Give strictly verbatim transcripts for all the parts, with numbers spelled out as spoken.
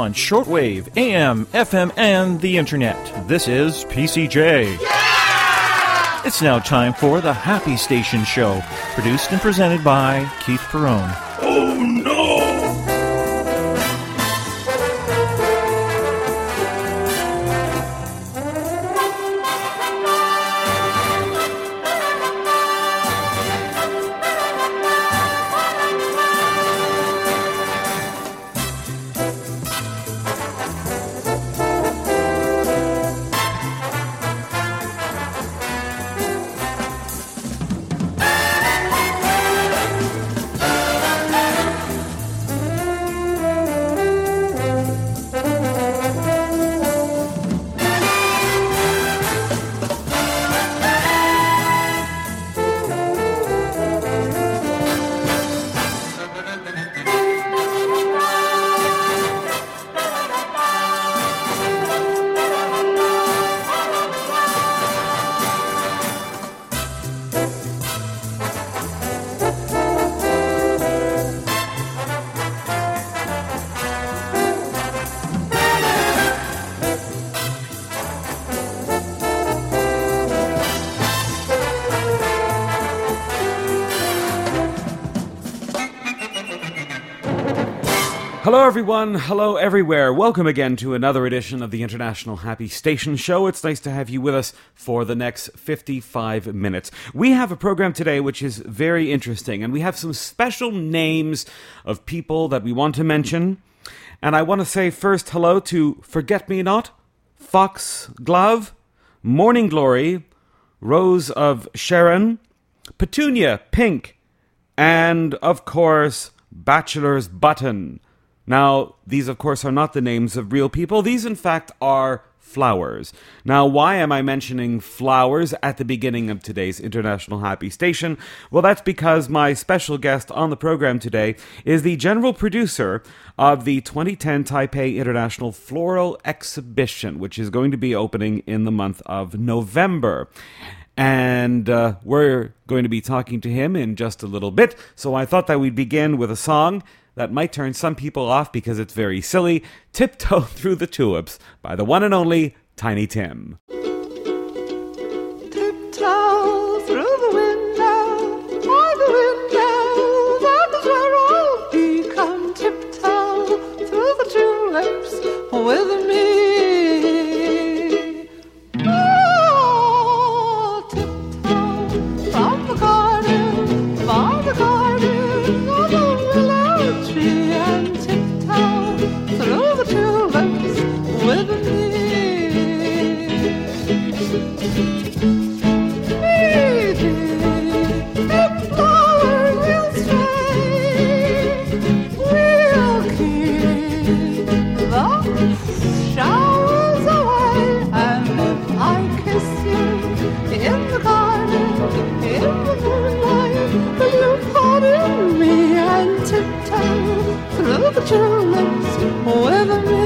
on shortwave, A M, F M, and the internet. This is P C J. Yeah! It's now time for the Happy Station Show, produced and presented by Keith Perrone. Oh no! Hello everyone, hello everywhere. Welcome again to another edition of the International Happy Station Show. It's nice to have you with us for the next fifty-five minutes. We have a program today which is very interesting, and we have some special names of people that we want to mention. And I want to say first hello to Forget Me Not, Foxglove, Morning Glory, Rose of Sharon, Petunia Pink, and of course, Bachelor's Button. Now, these, of course, are not the names of real people. These, in fact, are flowers. Now, why am I mentioning flowers at the beginning of today's International Happy Station? Well, that's because my special guest on the program today is the general producer of the twenty ten Taipei International Floral Exhibition, which is going to be opening in the month of November. And uh, we're going to be talking to him in just a little bit, so I thought that we'd begin with a song that might turn some people off because it's very silly, Tiptoe Through the Tulips by the one and only Tiny Tim. Tiptoe through the window, by the window, that is where I'll be. Come tiptoe through the tulips with me. Oh, tiptoe from the garden, by the garden, of the willow tree, and tiptoe through the tulips with me. Through the tulips with me.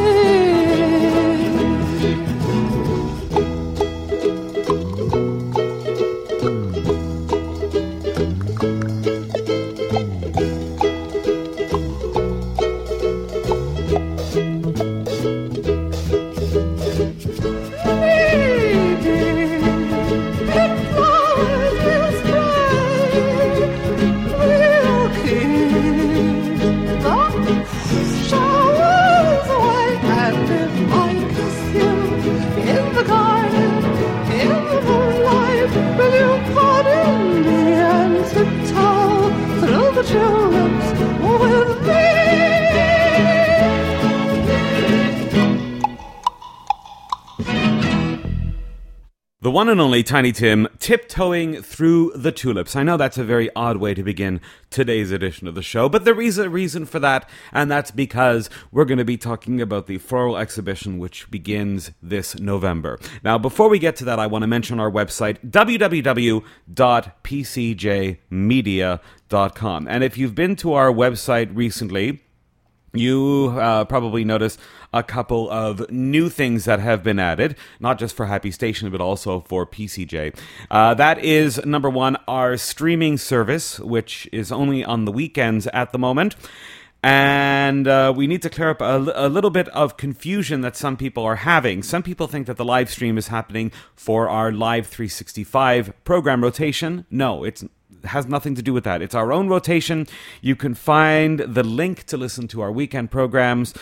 The one and only Tiny Tim, Tiptoeing Through the Tulips. I know that's a very odd way to begin today's edition of the show, but there is a reason for that, and that's because we're going to be talking about the floral exhibition which begins this November. Now, before we get to that, I want to mention our website, w w w dot p c j media dot com. And if you've been to our website recently, you uh, probably noticed a couple of new things that have been added, not just for Happy Station, but also for P C J. Uh, that is, number one, our streaming service, which is only on the weekends at the moment. And uh, we need to clear up a, a little bit of confusion that some people are having. Some people think that the live stream is happening for our Live three sixty-five program rotation. No, it's has nothing to do with that. It's our own rotation. You can find the link to listen to our weekend programs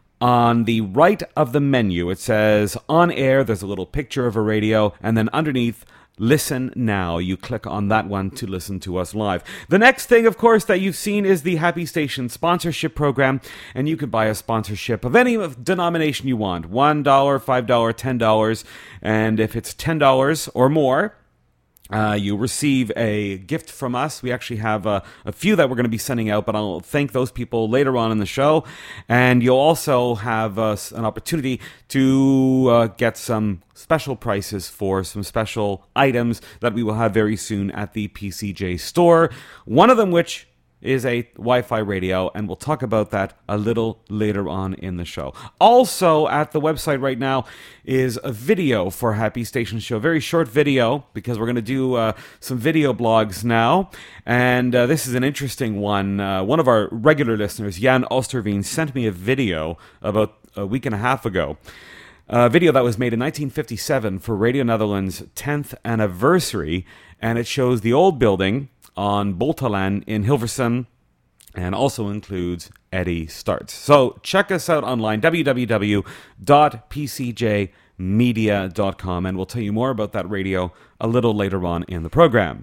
on the right of the menu. It says on air, there's a little picture of a radio, and then underneath, listen now. You click on that one to listen to us live. The next thing, of course, that you've seen is the Happy Station sponsorship program, and you can buy a sponsorship of any denomination you want. one dollar, five dollars, ten dollars, and if it's ten dollars or more, Uh, you receive a gift from us. We actually have uh, a few that we're going to be sending out, but I'll thank those people later on in the show. And you'll also have uh, an opportunity to uh, get some special prices for some special items that we will have very soon at the P C J store. One of them which is a Wi-Fi radio, and we'll talk about that a little later on in the show. Also, at the website right now is a video for Happy Station Show, a very short video, because we're going to do uh, some video blogs now, and uh, this is an interesting one. Uh, one of our regular listeners, Jan Osterveen, sent me a video about a week and a half ago, a video that was made in nineteen fifty-seven for Radio Netherlands' tenth anniversary, and it shows the old building on Boltalan in Hilversum, and also includes Eddie Starts. So check us out online, w w w dot p c j media dot com, and we'll tell you more about that radio a little later on in the program.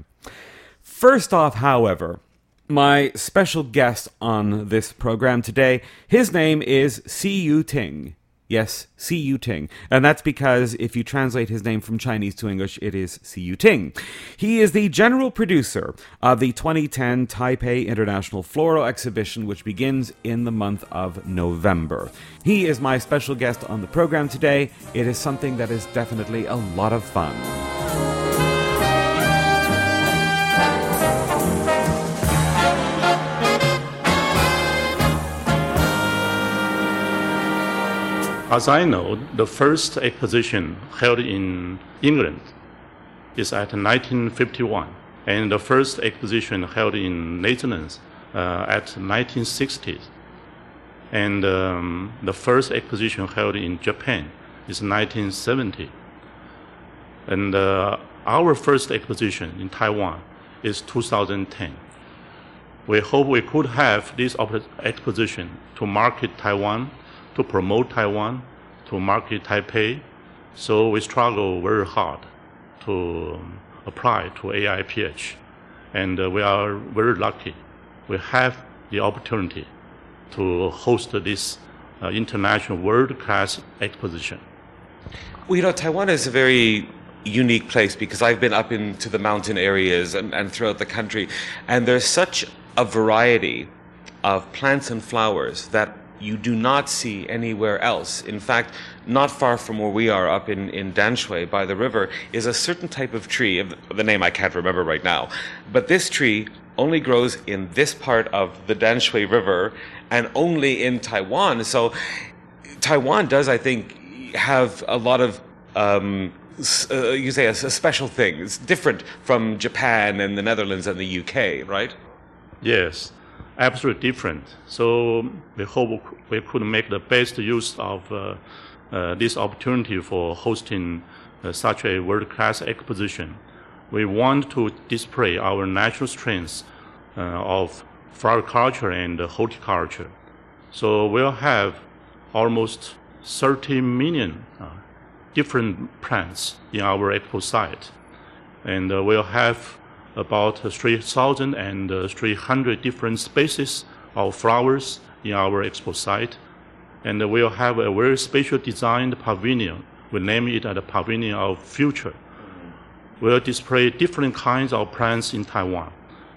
First off, however, my special guest on this program today, his name is Siyu Ting. Yes, Siyu Ting. And that's because if you translate his name from Chinese to English, it is Siyu Ting. He is the general producer of the twenty ten Taipei International Floral Exhibition, which begins in the month of November. He is my special guest on the program today. It is something that is definitely a lot of fun. As I know, the first exposition held in England is at nineteen fifty-one, and the first exposition held in Netherlands uh, at nineteen sixty, and um, the first exposition held in Japan is nineteen seventy, and uh, our first exposition in Taiwan is two thousand ten. We hope we could have this exposition to market Taiwan, to promote Taiwan, to market Taipei. So we struggle very hard to apply to A I P H. And uh, we are very lucky. We have the opportunity to host this uh, international world-class exposition. Well, you know, Taiwan is a very unique place because I've been up into the mountain areas and, and throughout the country, and there's such a variety of plants and flowers that you do not see anywhere else. In fact, not far from where we are up in, in Danshui by the river is a certain type of tree, the name I can't remember right now, but this tree only grows in this part of the Danshui River and only in Taiwan. So Taiwan does, I think, have a lot of, um, uh, you say, a, a special thing. It's different from Japan and the Netherlands and the U K, right? Yes. Absolutely different. So we hope we could make the best use of uh, uh, this opportunity for hosting uh, such a world-class exposition. We want to display our natural strengths uh, of flower culture and horticulture. So we'll have almost thirty million uh, different plants in our expo site, and uh, we'll have about three thousand three hundred different species of flowers in our expo site. And we'll have a very special designed pavilion. We name it the Pavilion of Future. We'll display different kinds of plants in Taiwan.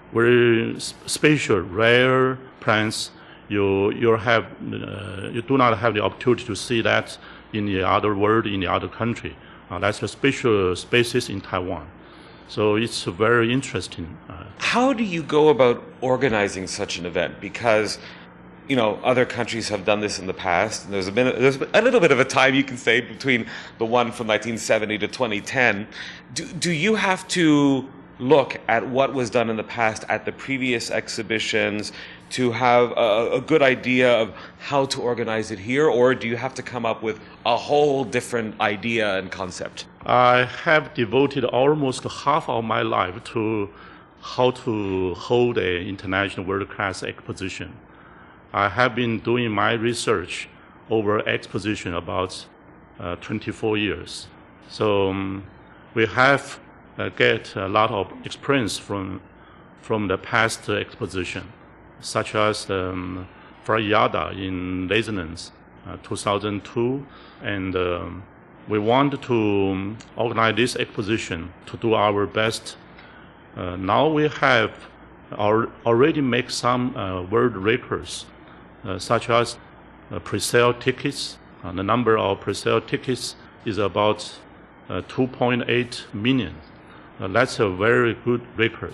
Very special, rare plants. You, you, have, uh, you do not have the opportunity to see that in the other world, in the other country. Uh, that's a special species in Taiwan. So it's very interesting. How do you go about organizing such an event? Because, you know, other countries have done this in the past. And there's been a, there's a little bit of a time, you can say, between the one from nineteen seventy to twenty ten. Do, do you have to look at what was done in the past at the previous exhibitions to have a, a good idea of how to organize it here, or do you have to come up with a whole different idea and concept? I have devoted almost half of my life to how to hold an international world-class exposition. I have been doing my research over exposition about uh, twenty-four years. So um, we have uh, get a lot of experience from from the past uh, exposition, such as um, Friada in Netherlands, uh, two thousand two, and um, we want to um, organize this exposition to do our best. Uh, now we have our, already make some uh, world records, uh, such as uh, pre-sale tickets. Uh, the number of pre-sale tickets is about uh, two point eight million. Uh, that's a very good record.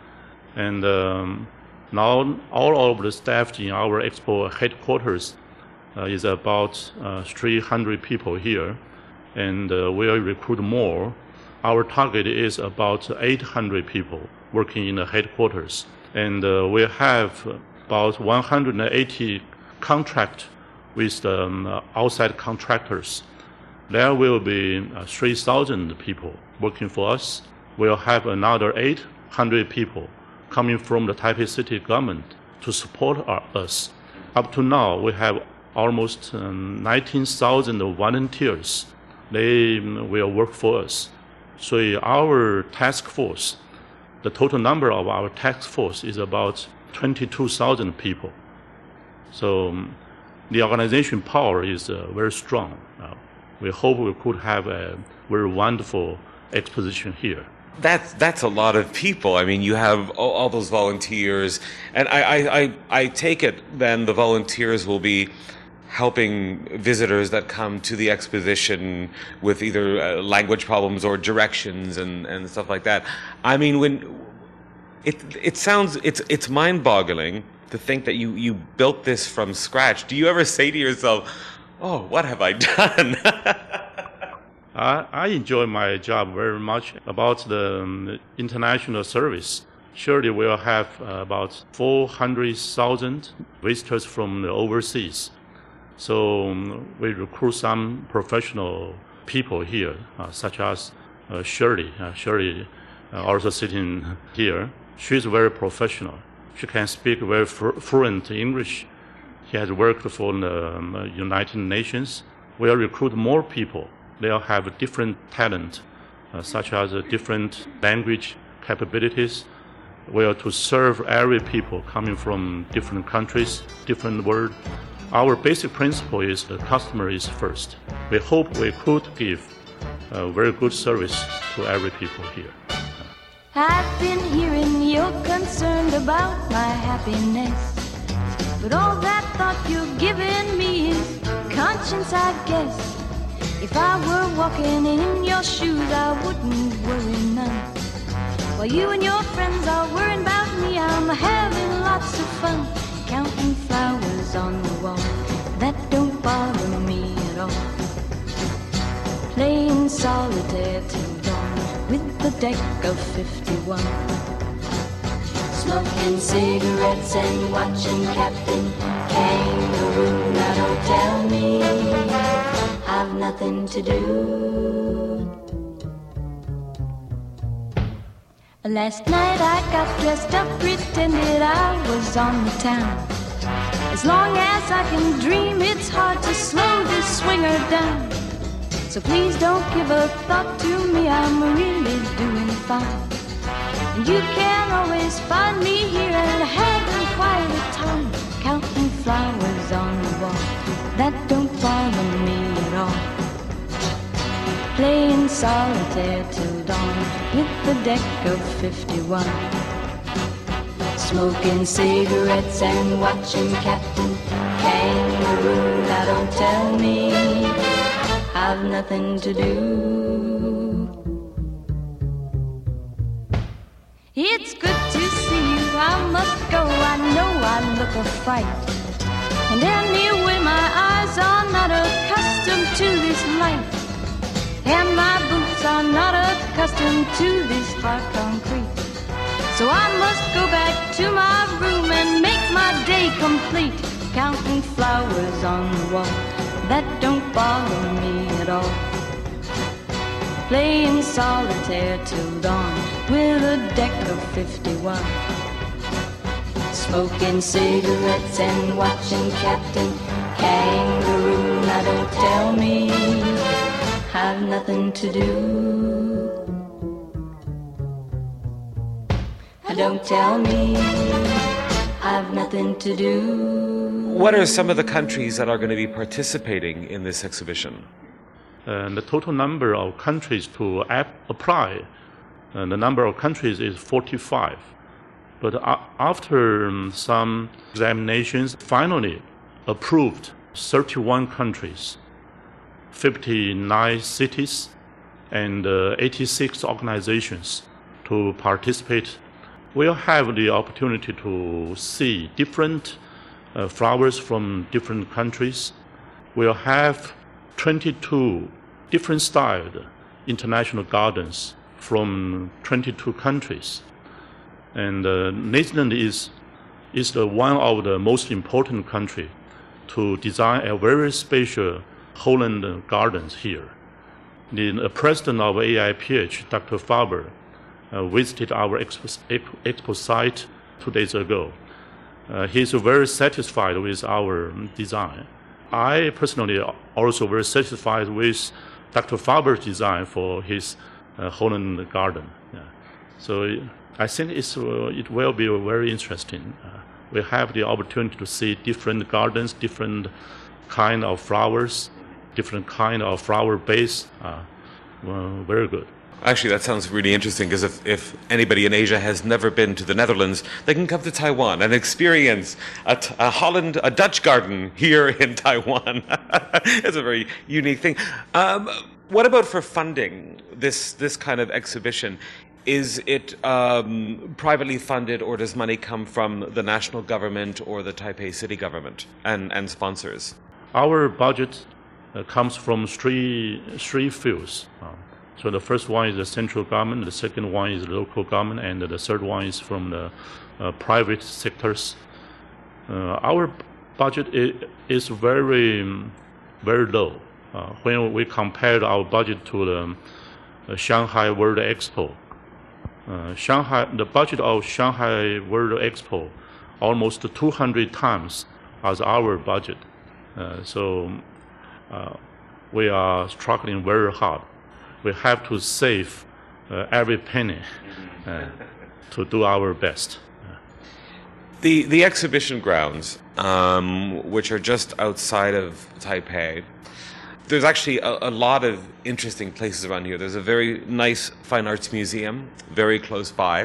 And um, now all of the staff in our expo headquarters uh, is about uh, three hundred people here, and uh, we'll recruit more. Our target is about eight hundred people working in the headquarters, and uh, we have about one hundred eighty contracts with um, outside contractors. There will be uh, three thousand people working for us. We'll have another eight hundred people coming from the Taipei City government to support our, us. Up to now, we have almost um, nineteen thousand volunteers. They um, will work for us. So our task force, the total number of our task force is about twenty-two thousand people. So um, the organization power is uh, very strong. Uh, we hope we could have a very wonderful exposition here. That's that's a lot of people. I mean, you have all, all those volunteers, and I, I, I, I take it then the volunteers will be helping visitors that come to the exposition with either uh, language problems or directions and, and stuff like that. I mean, when it it sounds it's it's mind-boggling to think that you, you built this from scratch. Do you ever say to yourself, "Oh, what have I done?" I, I enjoy my job very much about the um, international service. Surely we'll have uh, about four hundred thousand visitors from the overseas. So um, we recruit some professional people here, uh, such as uh, Shirley. Uh, Shirley uh, also sitting here. She's very professional. She can speak very fr- fluent English. She has worked for the um, United Nations. We'll recruit more people. They'll have different talent, uh, such as uh, different language capabilities. We are to serve every people coming from different countries, different world. Our basic principle is the customer is first. We hope we could give a very good service to every people here. I've been hearing you're concerned about my happiness, but all that thought you're giving me is conscience, I guess. If I were walking in your shoes, I wouldn't worry none. While you and your friends are worrying about me, I'm having lots of fun, counting flowers on the wall. That don't bother me at all. Playing solitaire till dawn with the deck of fifty-one. Smoking cigarettes and watching Captain Kangaroo. Now don't tell me I've nothing to do. Last night I got dressed up, pretended I was on the town. As long as I can dream, it's hard to slow this swinger down. So please don't give a thought to me, I'm really doing fine. And you can always find me here and having quite a time, counting flowers on the wall. That don't bother me at all. Playing solitaire till dawn with the deck of fifty-one. Smoking cigarettes and watching Captain Kangaroo. Now don't tell me I've nothing to do. It's good to see you, I must go, I know I look a fright. And anyway my eyes are not accustomed to this light. And my boots lips are not accustomed to this hard concrete. So I must go back to my room and make my day complete, counting flowers on the wall that don't bother me at all, playing solitaire till dawn with a deck of fifty-one, smoking cigarettes and watching Captain Kangaroo. Now don't tell me I've nothing to do. Don't tell me I've nothing to do. What are some of the countries that are going to be participating in this exhibition? And the total number of countries to ap- apply, and the number of countries is forty-five. But uh, after um, some examinations, finally approved thirty-one countries, fifty-nine cities, and uh, eighty-six organizations to participate. We'll have the opportunity to see different uh, flowers from different countries. We'll have twenty-two different styled international gardens from twenty-two countries. And uh, Netherlands is, is the one of the most important country to design a very special Holland gardens here. The uh, president of A I P H, Doctor Faber, uh, visited our expo, expo site two days ago. Uh, he's very satisfied with our design. I personally also very satisfied with Doctor Faber's design for his uh, Holland garden. Yeah. So I think it's, uh, it will be very interesting. Uh, we have the opportunity to see different gardens, different kind of flowers, different kind of flower base. Uh, well, very good. Actually, that sounds really interesting, because if, if anybody in Asia has never been to the Netherlands, they can come to Taiwan and experience a, t- a Holland, a Dutch garden here in Taiwan. It's a very unique thing. Um, what about for funding this this kind of exhibition? Is it um, privately funded, or does money come from the national government or the Taipei city government and, and sponsors? Our budget uh, comes from three three fields. Um, So the first one is the central government, the second one is the local government, and the third one is from the uh, private sectors. Uh, our budget is, is very, very low. Uh, when we compared our budget to the uh, Shanghai World Expo, uh, Shanghai, the budget of Shanghai World Expo almost two hundred times as our budget. Uh, so uh, we are struggling very hard. We have to save uh, every penny uh, to do our best. The the exhibition grounds, um, which are just outside of Taipei, there's actually a, a lot of interesting places around here. There's a very nice fine arts museum very close by.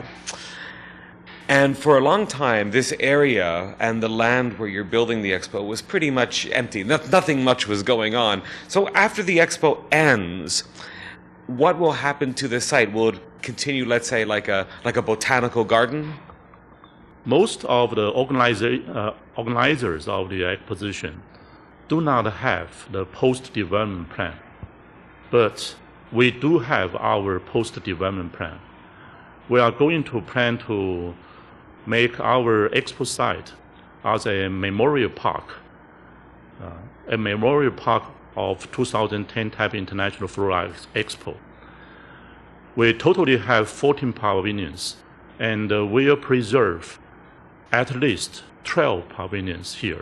And for a long time, this area and the land where you're building the expo was pretty much empty. No, nothing much was going on. So after the expo ends, what will happen to this site? Will it continue, let's say, like a like a botanical garden? Most of the organiza- uh, organizers of the exposition do not have the post-development plan, but we do have our post-development plan. We are going to plan to make our expo site as a memorial park, uh, a memorial park of two thousand ten Taipei International Flora Expo. We totally have fourteen pavilions, and uh, we'll preserve at least twelve pavilions here.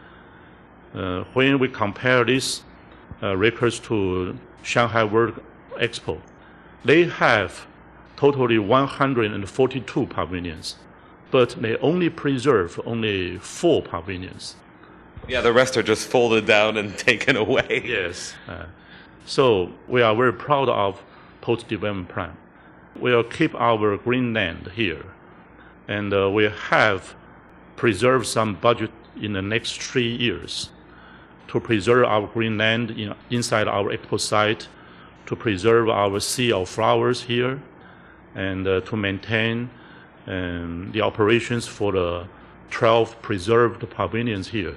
Uh, when we compare these uh, records to Shanghai World Expo, they have totally one hundred forty-two pavilions, but they only preserve only four pavilions. Yeah, the rest are just folded down and taken away. Yes. Uh, so we are very proud of post-development plan. We'll keep our green land here, and uh, we have preserved some budget in the next three years to preserve our green land in, inside our expo site, to preserve our sea of flowers here, and uh, to maintain um, the operations for the twelve preserved pavilions here.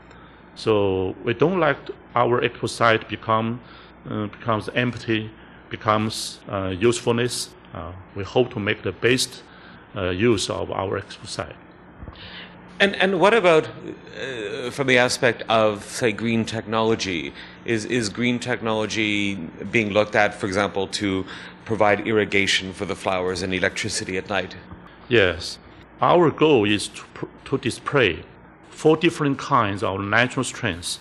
So we don't like our expo site become uh, becomes empty becomes uh, usefulness, uh, we hope to make the best uh, use of our expo site. And and what about uh, from the aspect of, say, green technology? Is is green technology being looked at, for example, to provide irrigation for the flowers and electricity at night? Yes. Our goal is to, to display four different kinds of natural strengths.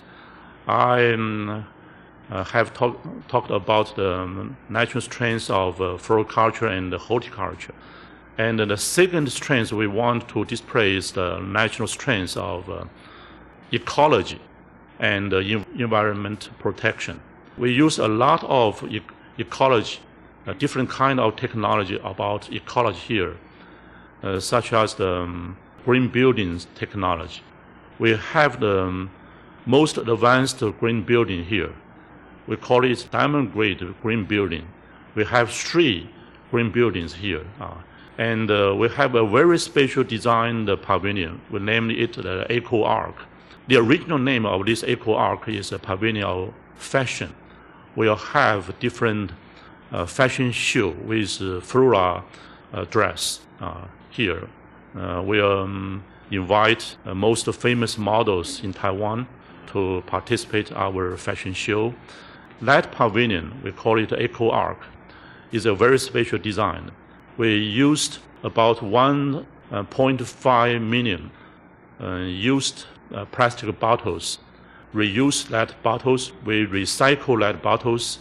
I um, uh, have talk, talked about the natural strengths of uh, floriculture and horticulture. And the second strength we want to display is the natural strengths of uh, ecology and uh, environment protection. We use a lot of e- ecology, a different kind of technology about ecology here, uh, such as the um, green buildings technology. We have the um, most advanced green building here. We call it diamond grade green building. We have three green buildings here. Uh, And uh, we have a very special designed uh, pavilion. We named it the Eco Arc. The original name of this Eco Arc is a pavilion of fashion. We'll have different uh, fashion show with uh, flora uh, dress uh, here. Uh, we'll um, invite uh, most famous models in Taiwan to participate in our fashion show. That pavilion, we call it Eco Arc, is a very special design. We used about one point five million uh, used uh, plastic bottles, reuse that bottles, we recycle that bottles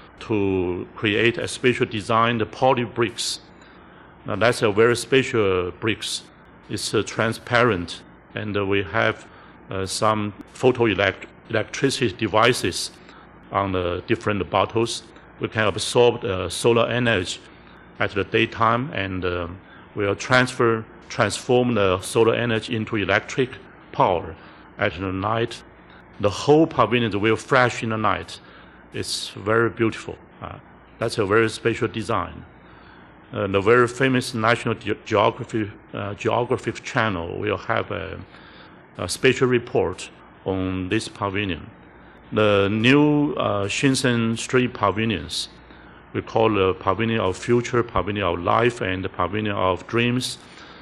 to create a special designed poly bricks. Now that's a very special bricks. It's uh, transparent, and uh, we have uh, some photoelectricity devices on the different bottles. We can absorb the solar energy at the daytime, and uh, we'll transfer, transform the solar energy into electric power at the night. The whole pavilion will flash in the night. It's very beautiful. Uh, that's a very special design. Uh, the very famous National Ge- Geography uh, Geographic Channel will have a, a special report on this pavilion. The new uh, Shenzhen Street Pavilions, we call the Pavilion of Future, Pavilion of Life, and the Pavilion of Dreams.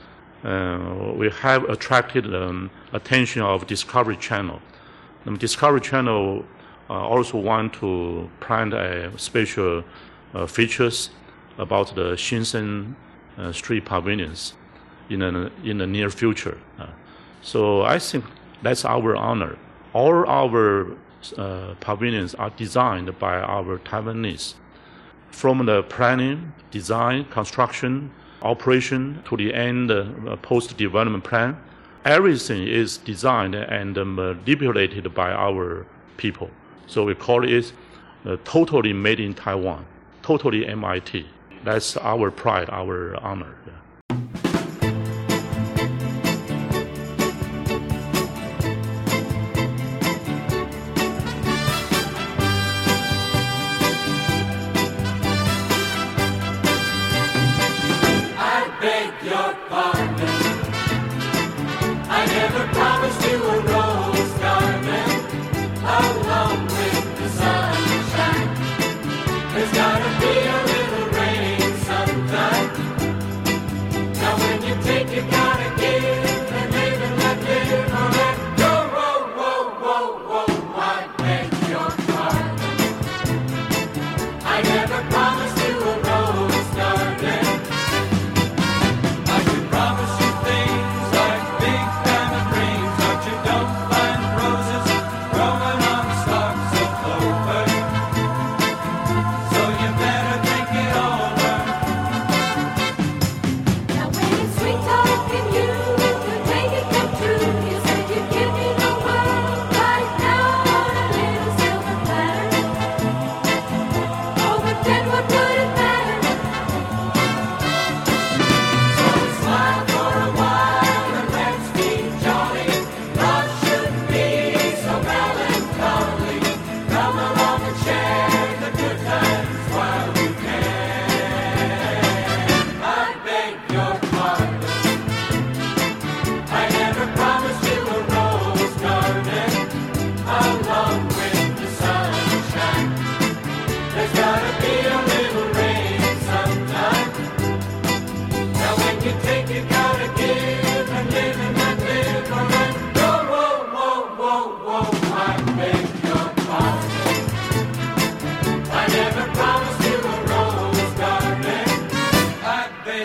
Uh, we have attracted um, attention of Discovery Channel. The Discovery Channel uh, also want to plan a special uh, features about the Shenzhen uh, Street Pavilions in the, in the near future. Uh, so I think that's our honor. All our uh, pavilions are designed by our Taiwanese. From the planning, design, construction, operation to the end uh, post-development plan, everything is designed and uh, manipulated by our people. So we call it uh, totally made in Taiwan, totally M I T. That's our pride, our honor. Yeah. Promise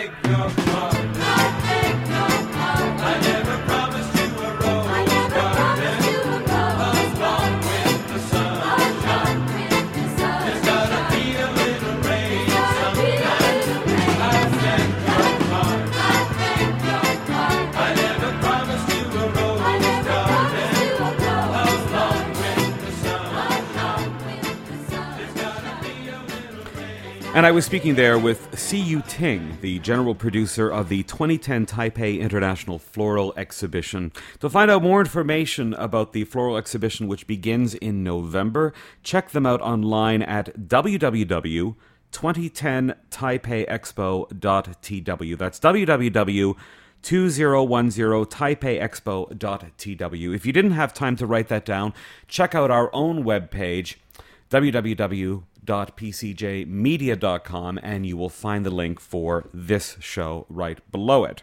beg your pardon. I beg your pardon. I never promised you a rose I never garden. promised you a rose Along with the sun. Along with the sun. There's gotta be a little rain Gotta be a sometime. little rain. I beg your pardon. I beg your pardon. I never promised you a rose I never garden. promised you a rose Along with the sun. Along with the sun. There's gotta be a little rain. And I was speaking there with Si Yu Ting, the general producer of the twenty ten Taipei International Floral Exhibition. To find out more information about the floral exhibition, which begins in November, check them out online at w w w dot twenty ten taipei expo dot t w. That's w w w dot twenty ten taipei expo dot t w. If you didn't have time to write that down, check out our own webpage, w w w dot p c j media dot com, and you will find the link for this show right below it.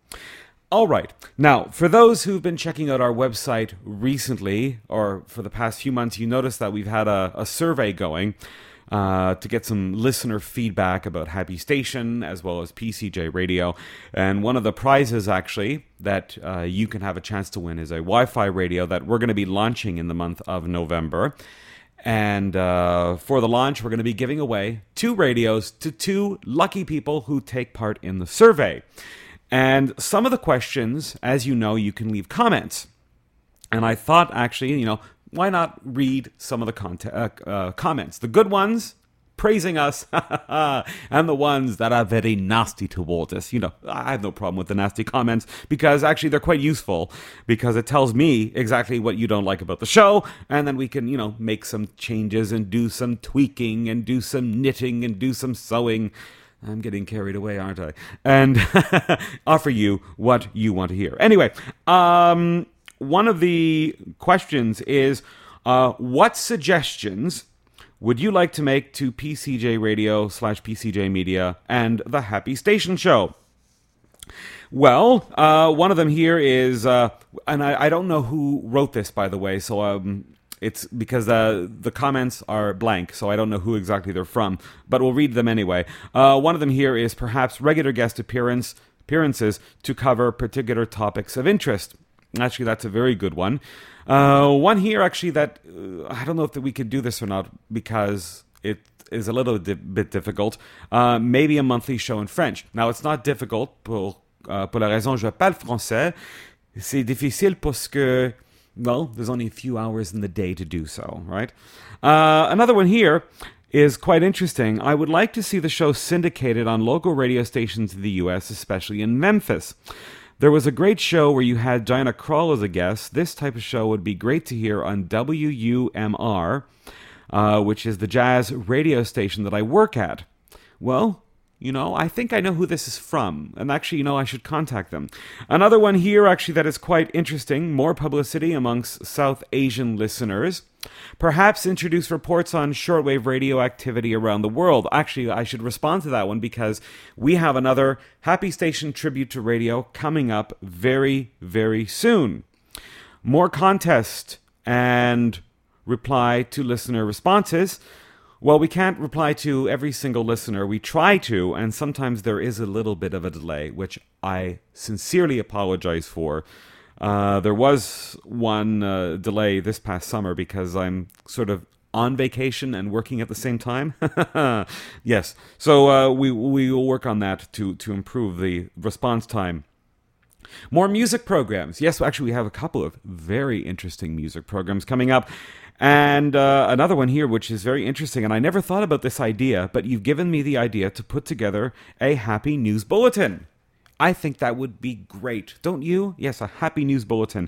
All right. Now, for those who've been checking out our website recently, or for the past few months, you notice that we've had a, a survey going uh, to get some listener feedback about Happy Station as well as P C J Radio. And one of the prizes, actually, that uh, you can have a chance to win is a Wi-Fi radio that we're going to be launching in the month of November. And uh, for the launch, we're going to be giving away two radios to two lucky people who take part in the survey. And some of the questions, as you know, you can leave comments. And I thought, actually, you know, why not read some of the content, uh, uh, comments? The good ones, praising us, and the ones that are very nasty towards us. You know, I have no problem with the nasty comments, because actually they're quite useful, because it tells me exactly what you don't like about the show, and then we can, you know, make some changes and do some tweaking and do some knitting and do some sewing. I'm getting carried away, aren't I? And offer you what you want to hear. Anyway, um, one of the questions is, uh, what suggestions would you like to make to P C J Radio slash P C J Media and the Happy Station Show? Well, uh, one of them here is, uh, and I, I don't know who wrote this, by the way, so um, it's because uh, the comments are blank, so I don't know who exactly they're from, but we'll read them anyway. Uh, one of them here is perhaps regular guest appearance appearances to cover particular topics of interest. Actually, that's a very good one. Uh, one here, actually, that uh, I don't know if we could do this or not, because it is a little di- bit difficult. Uh, maybe a monthly show in French. Now, it's not difficult pour, uh, pour la raison je parle français. C'est difficile parce que, well, there's only a few hours in the day to do so, right? Uh, another one here is quite interesting. I would like to see the show syndicated on local radio stations in the U S, especially in Memphis. There was a great show where you had Diana Krall as a guest. This type of show would be great to hear on W U M R, uh, which is the jazz radio station that I work at. Well, you know, I think I know who this is from. And actually, you know, I should contact them. Another one here, actually, that is quite interesting. More publicity amongst South Asian listeners. Perhaps introduce reports on shortwave radio activity around the world. Actually, I should respond to that one, because we have another Happy Station tribute to radio coming up very, very soon. More contest and reply to listener responses. Well, we can't reply to every single listener. We try to, and sometimes there is a little bit of a delay, which I sincerely apologize for. Uh, there was one uh, delay this past summer because I'm sort of on vacation and working at the same time. Yes, so uh, we we will work on that to to improve the response time. More music programs. Yes, actually, we have a couple of very interesting music programs coming up. And uh, another one here, which is very interesting, and I never thought about this idea, but you've given me the idea to put together a Happy News Bulletin. I think that would be great, don't you? Yes, a Happy News Bulletin.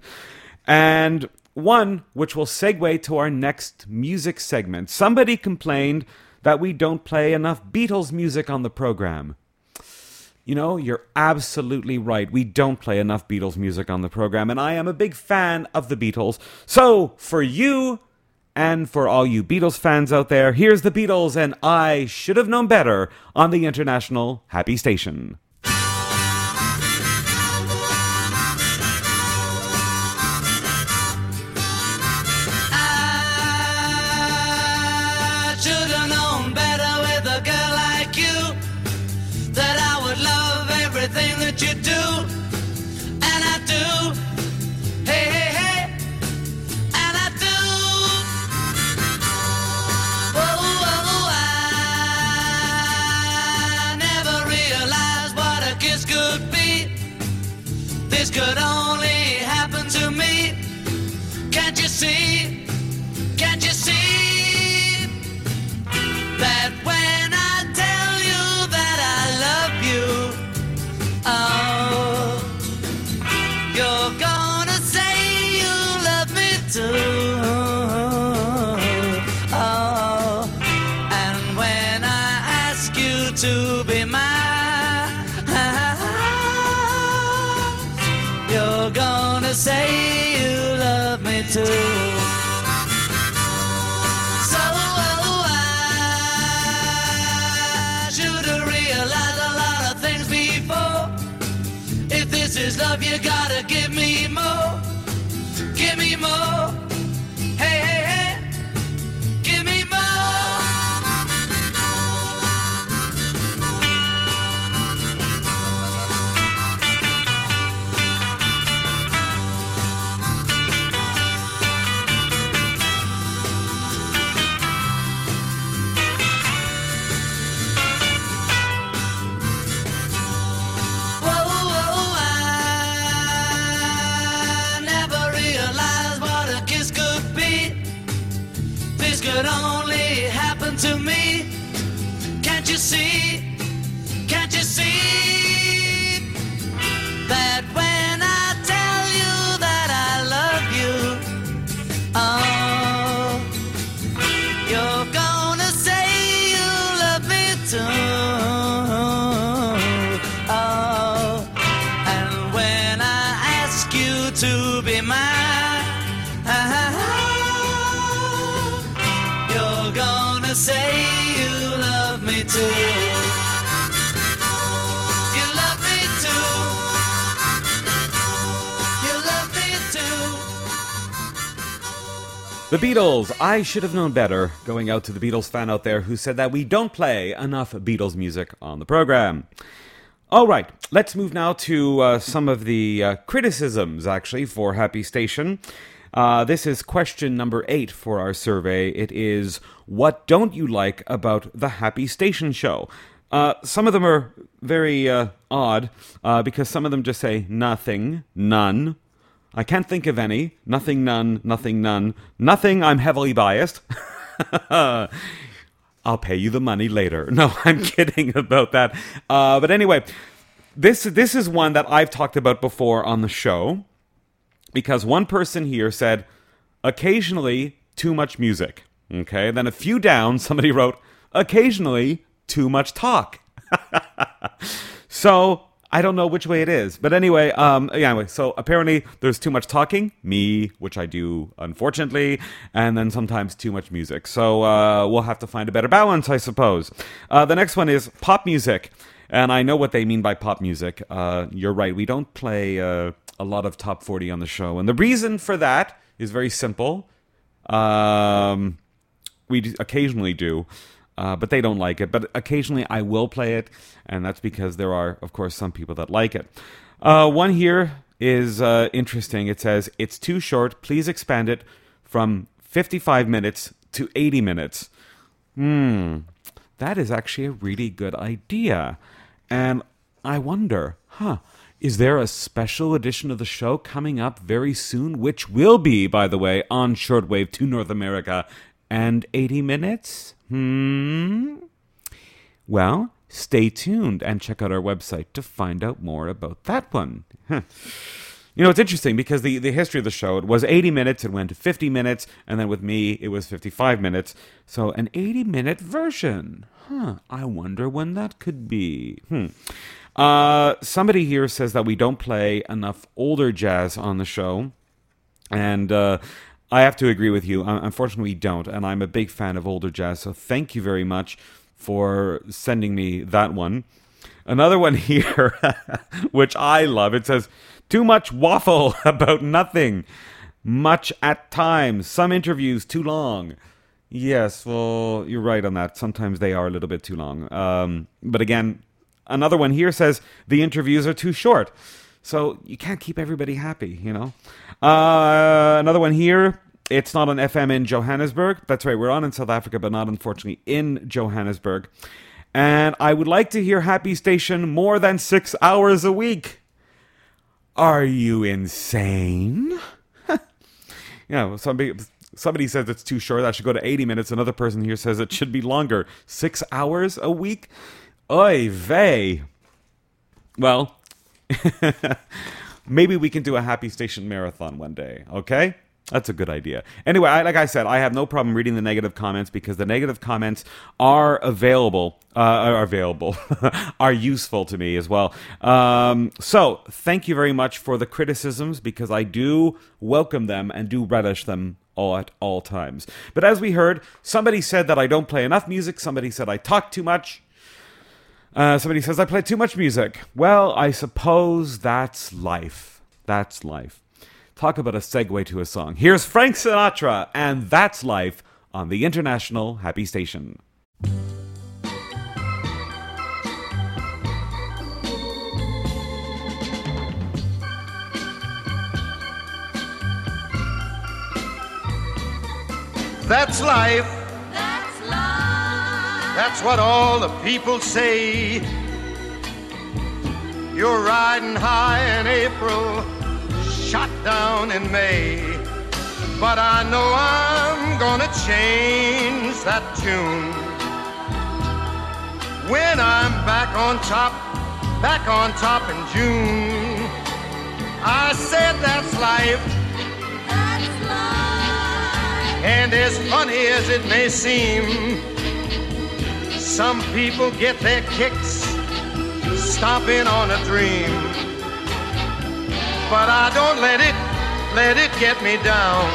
And one which will segue to our next music segment. Somebody complained that we don't play enough Beatles music on the program. You know, you're absolutely right. We don't play enough Beatles music on the program, and I am a big fan of the Beatles. So, for you, and for all you Beatles fans out there, here's the Beatles and I Should Have Known Better on the International Happy Station. I should have known better with a girl like you, that I would love this could only happen to me. Can't you see? Can't you see that when I tell you that I love you, oh, you're gonna say you love me too. Oh, and when I ask you to be mine, you're gonna say you love me too. So I should have realized a lot of things before. If this is love, you gotta give me more. Give me more. Hey, hey, hey. Give me more. Whoa, whoa, I never realized what a kiss could be. This could only happen to me. Can't you see? Can't you see that when I tell you that I love you, oh, you're gonna say you love me too. Oh, and when I ask you to be mine, you're gonna say you love me too. You love me too. You love me too. The Beatles, I should have known better, going out to the Beatles fan out there who said that we don't play enough Beatles music on the program. All right, let's move now to uh, some of the uh, criticisms, actually, for Happy Station. Uh, this is question number eight for our survey. It is, what don't you like about the Happy Station show? Uh, some of them are very uh, odd, uh, because some of them just say nothing, none. I can't think of any. Nothing, none, nothing, none. Nothing, I'm heavily biased. I'll pay you the money later. No, I'm kidding about that. Uh, but anyway, this this is one that I've talked about before on the show, because one person here said, occasionally too much music. Okay, then a few down, somebody wrote, occasionally too much talk. So I don't know which way it is. But anyway, um, yeah, anyway, so apparently there's too much talking, me, which I do, unfortunately, and then sometimes too much music. So uh, we'll have to find a better balance, I suppose. Uh, the next one is pop music. And I know what they mean by pop music. Uh, you're right, we don't play uh, a lot of top forty on the show. And the reason for that is very simple. Um, we do, occasionally do. Uh, but they don't like it. But occasionally I will play it, and that's because there are, of course, some people that like it. Uh, one here is uh, interesting. It says, it's too short. Please expand it from fifty-five minutes to eighty minutes. Hmm, that is actually a really good idea. And I wonder, huh, is there a special edition of the show coming up very soon, which will be, by the way, on shortwave to North America and eighty minutes? Hmm. Well, stay tuned and check out our website to find out more about that one. Huh. You know, it's interesting because the, the history of the show, it was eighty minutes, it went to fifty minutes, and then with me, it was fifty-five minutes. So an eighty-minute version. Huh. I wonder when that could be. Hmm. Uh, somebody here says that we don't play enough older jazz on the show. And uh, I have to agree with you. Unfortunately, we don't. And I'm a big fan of older jazz. So thank you very much for sending me that one. Another one here, which I love. It says, too much waffle about nothing. Much at times. Some interviews too long. Yes, well, you're right on that. Sometimes they are a little bit too long. Um, but again, another one here says the interviews are too short. So you can't keep everybody happy, you know. Uh, another one here. It's not on F M in Johannesburg. That's right, we're on in South Africa, but not unfortunately in Johannesburg. And I would like to hear Happy Station more than six hours a week. Are you insane? Yeah, well, somebody somebody says it's too short. That should go to eighty minutes. Another person here says it should be longer. Six hours a week? Oy vey. Well, maybe we can do a Happy Station marathon one day, okay? That's a good idea. Anyway, I, like I said, I have no problem reading the negative comments because the negative comments are available, uh, are available, are useful to me as well. Um, so, thank you very much for the criticisms because I do welcome them and do relish them all at all times. But as we heard, somebody said that I don't play enough music. Somebody said I talk too much. Uh, somebody says I play too much music. Well, I suppose that's life. That's life. Talk about a segue to a song. Here's Frank Sinatra, and That's Life on the International Happy Station. That's life. That's life. That's what all the people say. You're riding high in April, shot down in May. But I know I'm gonna change that tune when I'm back on top, back on top in June. I said that's life. That's life. And as funny as it may seem, some people get their kicks stomping on a dream. But I don't let it, let it get me down.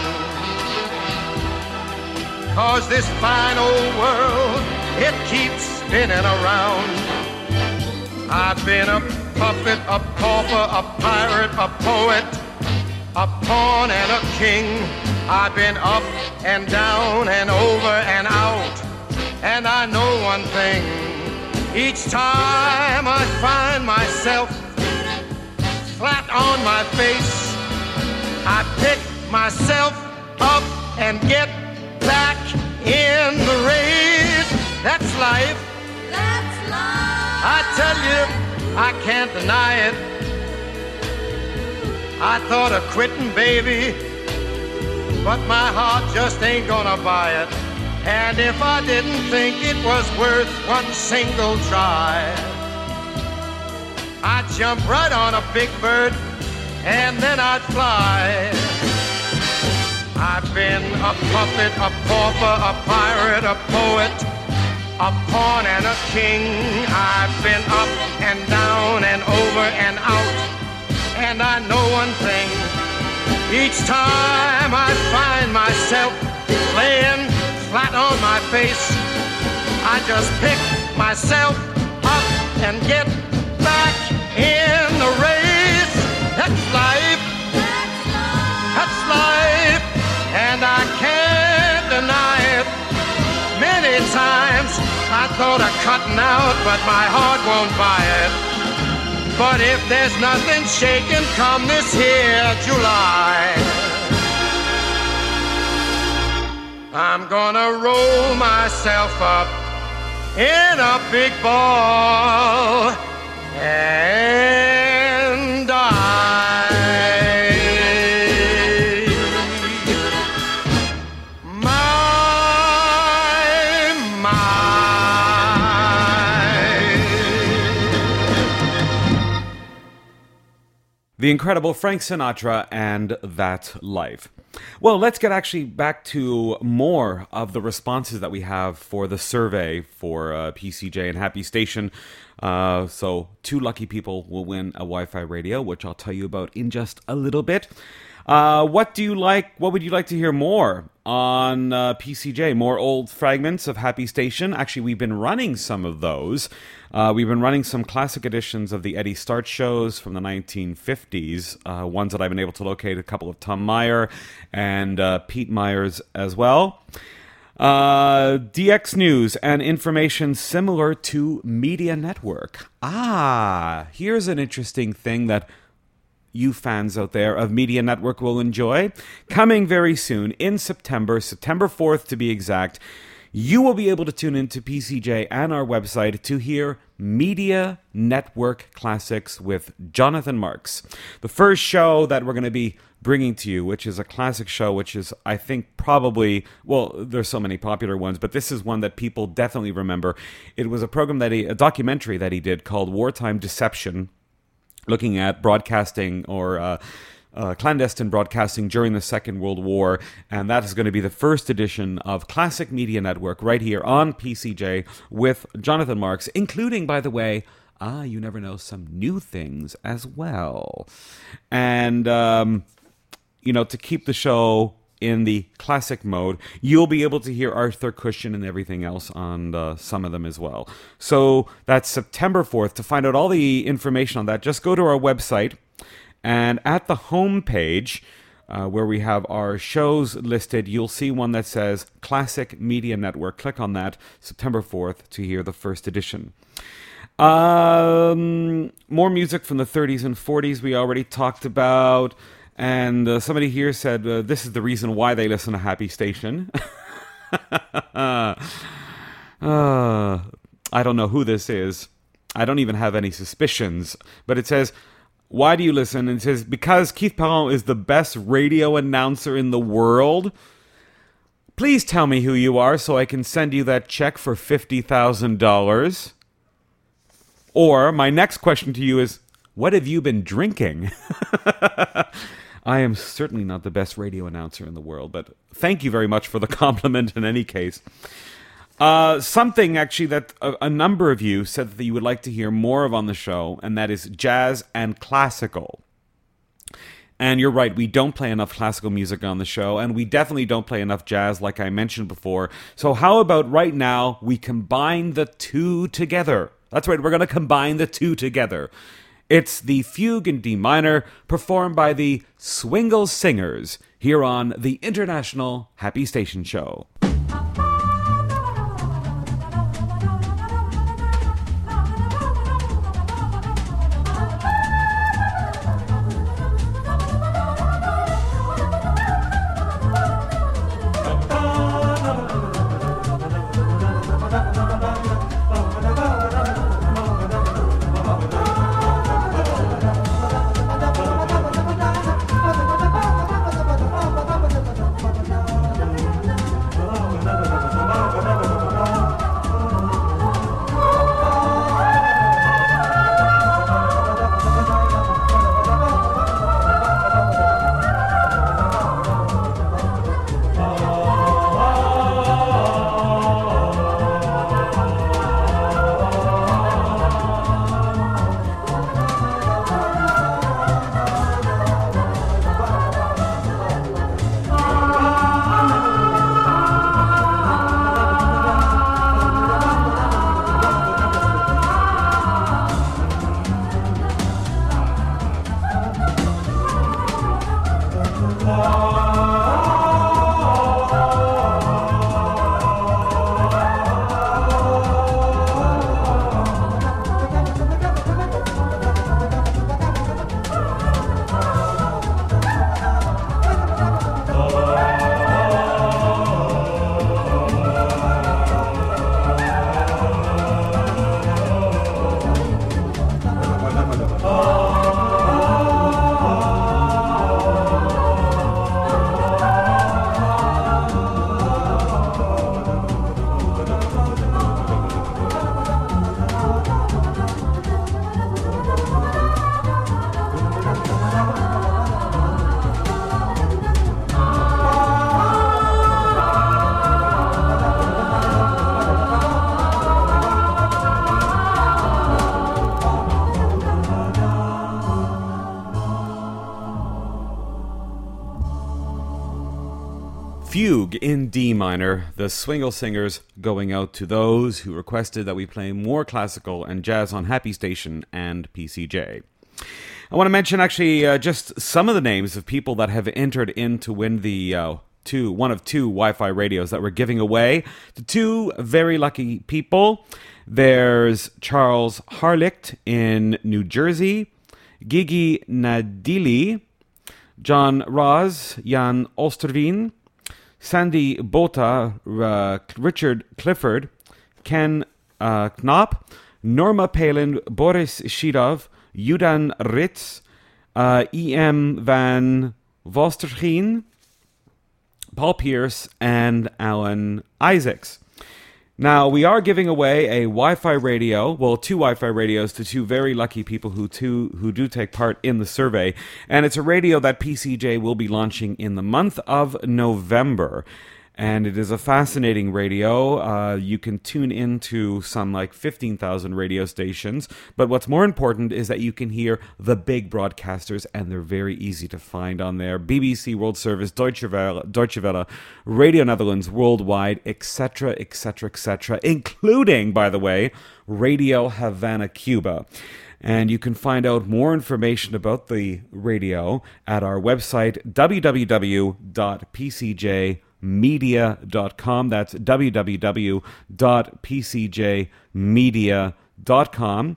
'Cause this fine old world, it keeps spinning around. I've been a puppet, a pauper, a pirate, a poet, a pawn and a king. I've been up and down and over and out. And I know one thing, each time I find myself flat on my face, I pick myself up and get back in the race. That's life. That's life. I tell you, I can't deny it. I thought of quitting, baby, but my heart just ain't gonna buy it. And if I didn't think it was worth one single try, I'd jump right on a big bird and then I'd fly. I've been a puppet, a pauper, a pirate, a poet, a pawn and a king. I've been up and down and over and out. And I know one thing, each time I find myself laying flat on my face, I just pick myself up and get back in the race. That's life. That's life. That's life. And I can't deny it. Many times I thought of cutting out, but my heart won't buy it. But if there's nothing shaking come this here July, I'm gonna roll myself up in a big ball and die. My, my. The incredible Frank Sinatra and That Life. Well, let's get actually back to more of the responses that we have for the survey for uh, P C J and Happy Station. Uh, so, two lucky people will win a Wi-Fi radio, which I'll tell you about in just a little bit. Uh, what do you like? What would you like to hear more on uh, P C J? More old fragments of Happy Station? Actually, we've been running some of those. Uh, we've been running some classic editions of the Eddie Starch shows from the nineteen fifties, uh, ones that I've been able to locate, a couple of Tom Meyer and uh, Pete Myers as well. Uh, D X News and information similar to Media Network. Ah, here's an interesting thing that you fans out there of Media Network will enjoy. Coming very soon, in September, September fourth to be exact, you will be able to tune into P C J and our website to hear Media Network Classics with Jonathan Marks. The first show that we're going to be bringing to you, which is a classic show, which is, I think, probably, well, there's so many popular ones, but this is one that people definitely remember. It was a program that he, a documentary that he did called Wartime Deception, looking at broadcasting or uh, uh, clandestine broadcasting during the Second World War, and that is going to be the first edition of Classic Media Network right here on P C J with Jonathan Marks, including, by the way, ah, you never know, some new things as well. And, um, you know, to keep the show in the classic mode, you'll be able to hear Arthur Cushion and everything else on uh, some of them as well. So that's September fourth. To find out all the information on that, just go to our website, and at the home page, uh, where we have our shows listed, you'll see one that says Classic Media Network. Click on that, September fourth, to hear the first edition. Um, more music from the thirties and forties we already talked about. And uh, somebody here said, uh, this is the reason why they listen to Happy Station. uh, I don't know who this is. I don't even have any suspicions. But it says, why do you listen? And it says, because Keith Perron is the best radio announcer in the world. Please tell me who you are so I can send you that check for fifty thousand dollars. Or my next question to you is, what have you been drinking? I am certainly not the best radio announcer in the world, but thank you very much for the compliment in any case. Uh, something, actually, that a, a number of you said that you would like to hear more of on the show, and that is jazz and classical. And you're right, we don't play enough classical music on the show, and we definitely don't play enough jazz, like I mentioned before. So how about right now we combine the two together? That's right, we're going to combine the two together. It's the Fugue in D minor, performed by the Swingle Singers, here on the International Happy Station Show. Fugue in D minor, the Swingle Singers, going out to those who requested that we play more classical and jazz on Happy Station and P C J. I want to mention actually uh, just some of the names of people that have entered in to win the uh, two, one of two Wi-Fi radios that we're giving away to two very lucky people. There's Charles Harlicht in New Jersey, Gigi Nadili, John Raz, Jan Osterveen, Sandy Bota, uh, Richard Clifford, Ken uh, Knopp, Norma Palin, Boris Shidov, Judan Ritz, uh, E M Van Vostergeen, Paul Pierce, and Alan Isaacs. Now, we are giving away a Wi-Fi radio, well, two Wi-Fi radios to two very lucky people who two, who do take part in the survey. And it's a radio that P C J will be launching in the month of November. And it is a fascinating radio. Uh, you can tune into some like fifteen thousand radio stations. But what's more important is that you can hear the big broadcasters, and they're very easy to find on there. B B C World Service, Deutsche Welle, Deutsche Welle, Radio Netherlands Worldwide, et cetera, et cetera, et cetera, including, by the way, Radio Havana, Cuba. And you can find out more information about the radio at our website, w w w dot p c j media dot com. That's w w w dot p c j media dot com.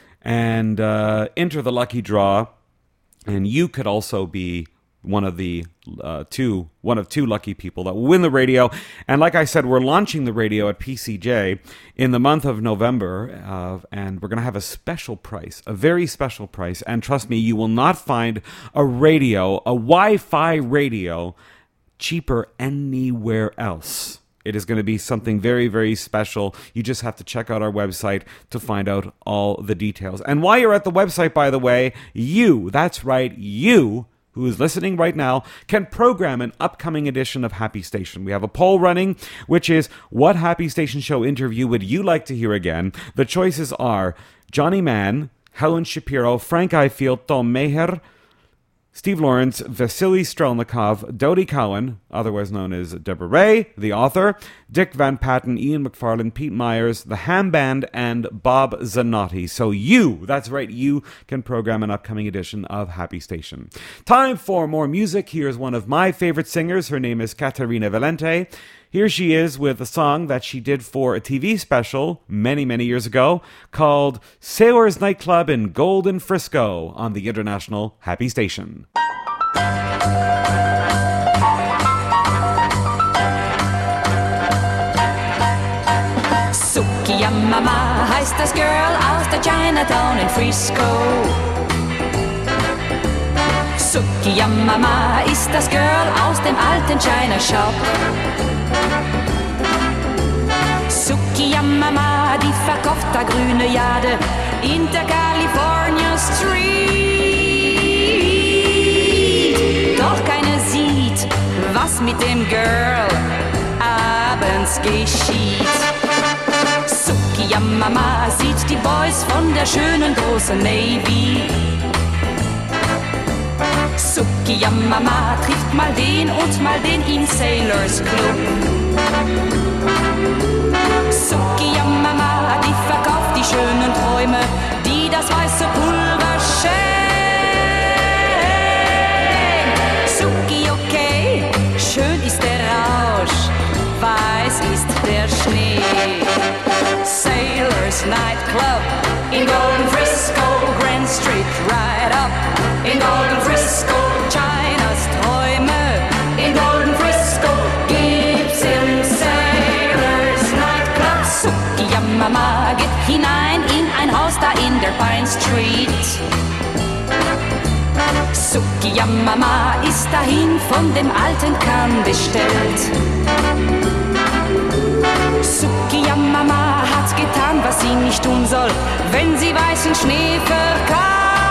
And uh, enter the lucky draw. And you could also be one of the uh, two, one of two lucky people that will win the radio. And like I said, we're launching the radio at P C J in the month of November, uh, and we're going to have a special price, a very special price. And trust me, you will not find a radio, a Wi-Fi radio, cheaper anywhere else. It is going to be something very, very special. You just have to check out our website to find out all the details. And while you're at the website, by the way, you, that's right, you, who is listening right now, can program an upcoming edition of Happy Station. We have a poll running, which is, what Happy Station show interview would you like to hear again? The choices are Johnny Mann, Helen Shapiro, Frank Ifield, Tom Meher, Steve Lawrence, Vasily Strelnikov, Dodie Cowan, otherwise known as Deborah Ray, the author, Dick Van Patten, Ian McFarlane, Pete Myers, the Ham Band, and Bob Zanotti. So you, that's right, you can program an upcoming edition of Happy Station. Time for more music. Here's one of my favorite singers. Her name is Caterina Valente. Here she is with a song that she did for a T V special many, many years ago called Sailor's Nightclub in Golden Frisco on the International Happy Station. Sukia Mama heißt das Girl aus der Chinatown in Frisco. Sukia Mama ist das Girl aus dem alten China Shop. Sukia Mama, die verkauft da grüne Jade in der California Street. Doch keiner sieht, was mit dem Girl abends geschieht. Sukia Mama sieht die Boys von der schönen großen Navy. Sukia Mama trifft mal den und mal den im Sailors Club. Sukia Mama, die verkauft die schönen Träume, die das weiße Pulver schenkt. Suki, okay, schön ist der Rausch, weiß ist der Schnee. Sailors Nightclub in Golden Frisco, Grand Street, right up in Golden Frisco, Chinas Träume in Golden Frisco, gibt's im Sailors Nightclub. Sukia Mama geht hinein in ein Haus da in der Pine Street. Sukia Mama ist dahin von dem alten Kahn bestellt. Sukia Mama hat getan, was sie nicht tun soll, wenn sie weißen Schnee verkauft.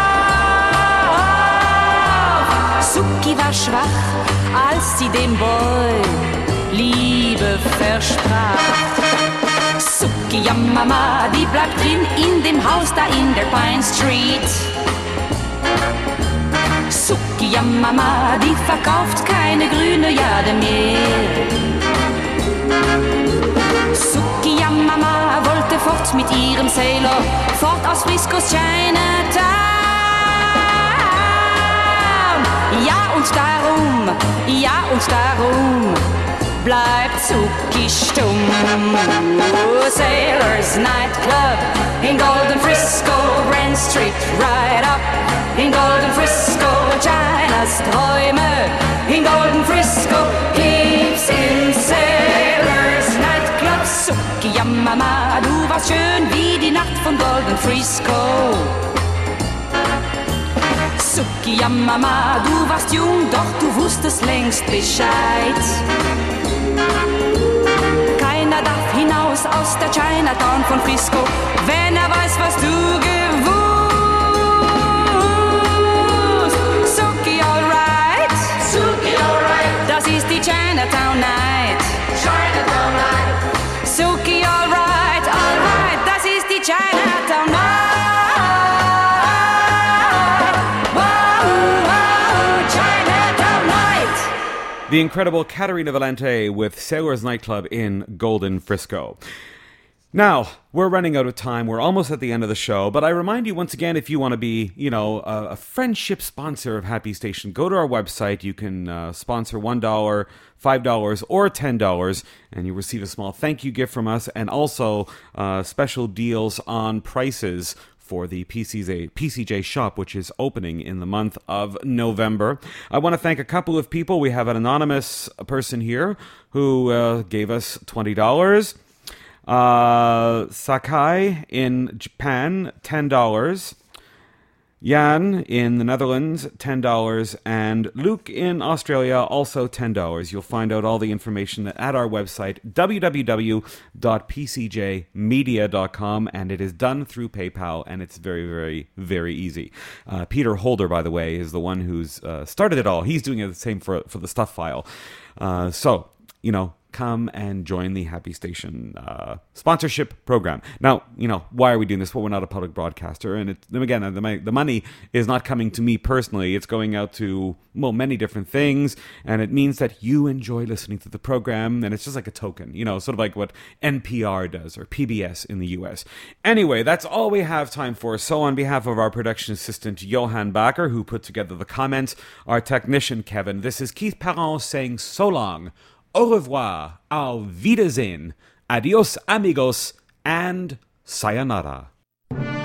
Suki war schwach, als sie dem Boy Liebe versprach. Sukia Mama, die bleibt drin in dem Haus da in der Pine Street. Sukia Mama, die verkauft keine grüne Jade mehr. Sukia Mama wollte fort mit ihrem Sailor, fort aus Friscos Chinatown. Ja und darum, ja und darum bleibt Suki stumm. Oh, Sailors Nightclub in Golden Frisco, Grand Street, right up in Golden Frisco, Chinas Träume in Golden Frisco, gibt's in Mama, du warst schön wie die Nacht von Golden Frisco. Suki, ja Mama, du warst jung, doch du wusstest längst Bescheid. Keiner darf hinaus aus der Chinatown von Frisco, wenn er weiß, was du gewusst. Suki, alright, Suki, alright, das ist die Chinatown Night. Chinatown Night. Suki, alright, alright, das ist die Chinatown Night. The incredible Caterina Valente with Sailor's Nightclub in Golden Frisco. Now, we're running out of time. We're almost at the end of the show. But I remind you once again, if you want to be, you know, a, a friendship sponsor of Happy Station, go to our website. You can uh, sponsor one dollar, five dollars, or ten dollars, and you receive a small thank you gift from us, and also uh, special deals on prices for the P C J, P C J shop, which is opening in the month of November. I want to thank a couple of people. We have an anonymous person here who uh, gave us twenty dollars. Uh, Sakai in Japan, ten dollars. Jan in the Netherlands, ten dollars. And Luke in Australia, also ten dollars. You'll find out all the information at our website, w w w dot p c j media dot com, and it is done through PayPal, and it's very, very, very easy. Uh, Peter Holder, by the way, is the one who's uh, started it all. He's doing it the same for, for the stuff file. Uh, so, you know, come and join the Happy Station uh, sponsorship program. Now, you know, why are we doing this? Well, we're not a public broadcaster. And it, again, the, the money is not coming to me personally. It's going out to, well, many different things. And it means that you enjoy listening to the program. And it's just like a token, you know, sort of like what N P R does or P B S in the U S. Anyway, that's all we have time for. So on behalf of our production assistant, Johan Backer, who put together the comments, our technician, Kevin, this is Keith Parent saying so long. Au revoir, auf Wiedersehen, adios amigos, and sayonara.